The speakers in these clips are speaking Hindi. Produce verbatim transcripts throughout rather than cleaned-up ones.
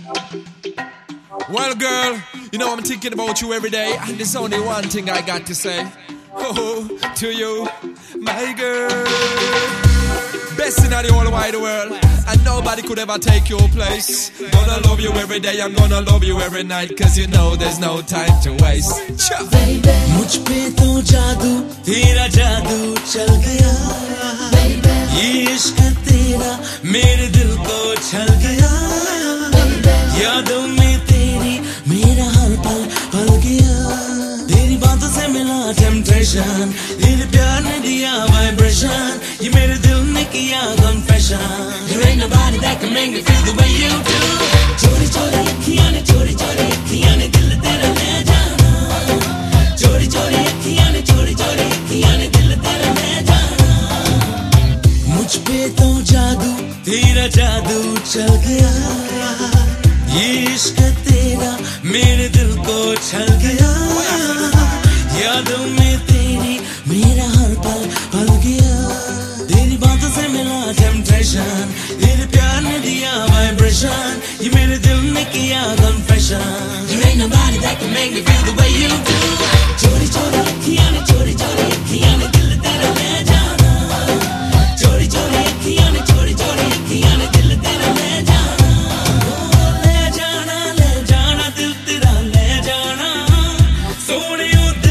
Well, girl, you know I'm thinking about you every day, and there's only one thing I got to say. Oh, to you, my girl. Best in the whole wide world, and nobody could ever take your place. Gonna love you every day, I'm gonna love you every night, cause you know there's no time to waste. Baby, मुझ पे तो जादू, तेरा जादू चल गया. Baby, ये इश्क तेरा मेरे दिल को छल गया. Baby, यादों में तेरी मेरा हर पल पल गया. तेरी बातों से मिला टेम्पटेशन, तेरे प्यार ने दिया वाइब्रेशन, ये मेरे दिल ने किया confession. There ain't nobody that can make me feel the way you do. चोरी चोरी अखियां ने, चोरी चोरी अखियां ने दिल तेरा ले जाना. चोरी चोरी अखियां ने, चोरी चोरी अखियां ने दिल तेरा ले जाना. मुझ पे तो जादू, तेरा जादू चल गया. ये इश्क तेरा मेरे दिल को छल गया. यादों में तेरी मेरा हर पल पल गया. तेरी बातों से मिला टेम्पटेशन, तेरे प्यार ने दिया वाइब्रेशन, ये मेरे दिल ने किया confession. There ain't nobody that can make me feel the way you do. चोरी चोरी अखियां ने, चोरी चोरी अखियां ने दिल तेरा ले जाना. चोरी चोरी अखियां ने, चोरी चोरी अखियां ने दिल तेरा ले जाना. ले जाना, ले जाना दिल तेरा ले जाना. सोने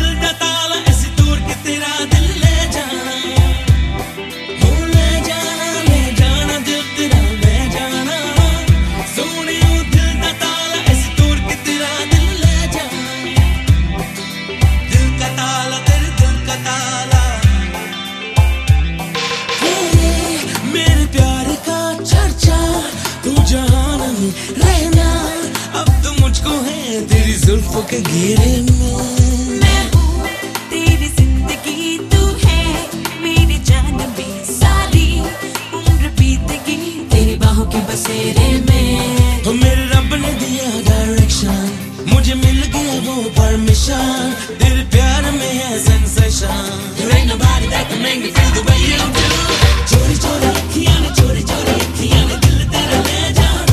रहना अब तो मुझको है तेरी जुल्फों के घेरे में. मैं हूँ तेरी जिंदगी, तू है मेरी जान भी. सारी उम्र बीतेगी तेरी बाहों के बसेरे में. तो मेरे रब ने दिया डायरेक्शन, मुझे मिल गया वो परमिशन. तेरे प्यार में है sensation. There ain't nobody that can make me feel the way you do. चोरी चोरी अखियां ने, चोरी चोरी अखियां ने दिल तेरा ले जाना.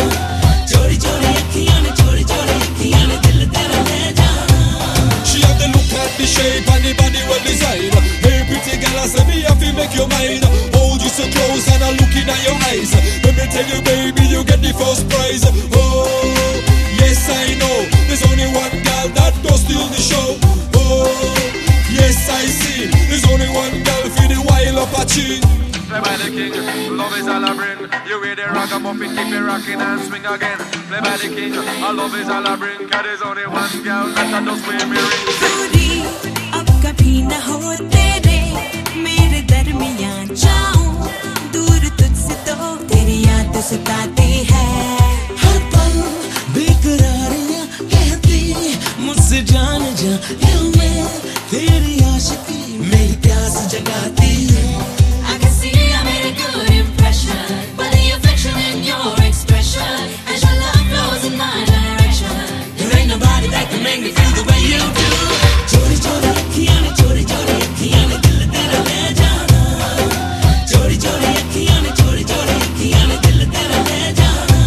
चोरी चोरी अखियां ने, चोरी चोरी अखियां ने दिल तेरा ले जाना. She have the look at the shape and the body well designed. Hey pretty girl, I say me have to make your mind. Hold you so close and I'm looking at your eyes. Let me tell you baby, you get the first prize. Oh, yes I know, there's only one girl that does steal the show. Oh, yes I see, there's only one girl for the wild up a cheat. Play by the king, love is all I bring. You hear the ragamuffin, keep it rocking and swing again. Play by the king, our love is all I bring. Cause there's only one girl that does wear me ring. दूरी अब कभी न हो तेरे मेरे दरमियां. जाऊं दूर तुझसे तो तेरी याद सताती है. हर पल बेकरारियां कहती मुझसे जान जा. दिल में तेरी आशिकी मेरी प्यास जगाती है. I can see I made a good impression, but the affection in your expression, as your love flows in my direction. There ain't nobody that can make me feel the way you do. चोरी चोरी अखियां ने, चोरी चोरी अखियां ने दिल तेरा ले जाना. चोरी चोरी अखियां ने, चोरी चोरी अखियां ने दिल तेरा ले जाना.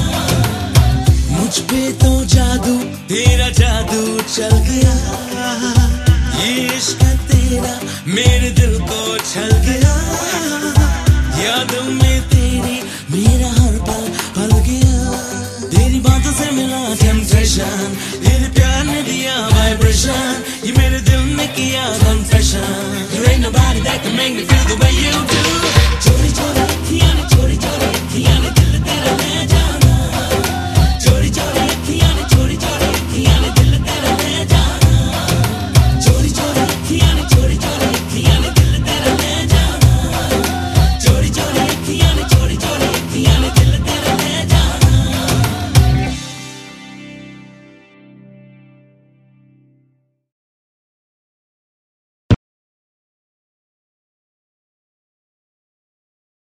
मुझ पे तो जादू, तेरा जादू चल गया. ये इश्क तेरा मेरे दिल को छल गया. यादों में तेरी मेरा हर पल पल गया. तेरी बातों से मिला टेम्पटेशन, तेरे प्यार ने दिया वाइब्रेशन, ये मेरे दिल ने किया confession. There ain't nobody that can make me feel the way you do.